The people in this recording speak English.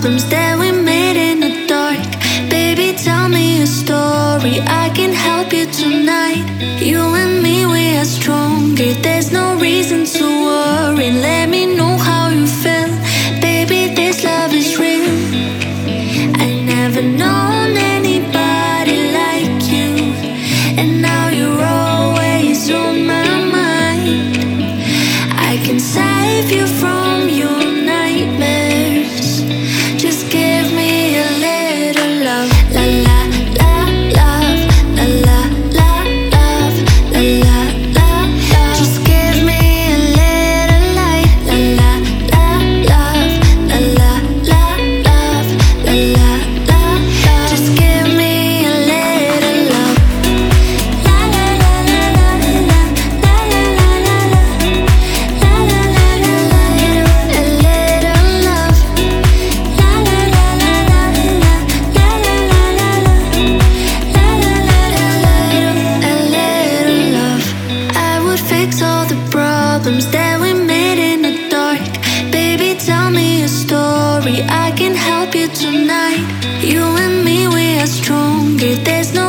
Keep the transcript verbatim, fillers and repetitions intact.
problems that we made in the dark. Baby, tell me a story, I can help you tonight. You and me, we are stronger, there's no reason to worry. Let me know how you feel, baby, this love is real. I never known anybody like you, and now you're always on my mind. I can save you from your nightmares. Just give me a little love. La la la love. La la la love. La la la love. Just give me a little light. La la la love. La la la love. La la la love. Just give me a little love. La la la la la la. La la la la la. La la la la la. A little love. La la la la la la. La la la la la. La la la la la. A little love. I would fix all the problems that we made in the dark. Baby, tell me a story, I can help you tonight. You and me, we are stronger, there's no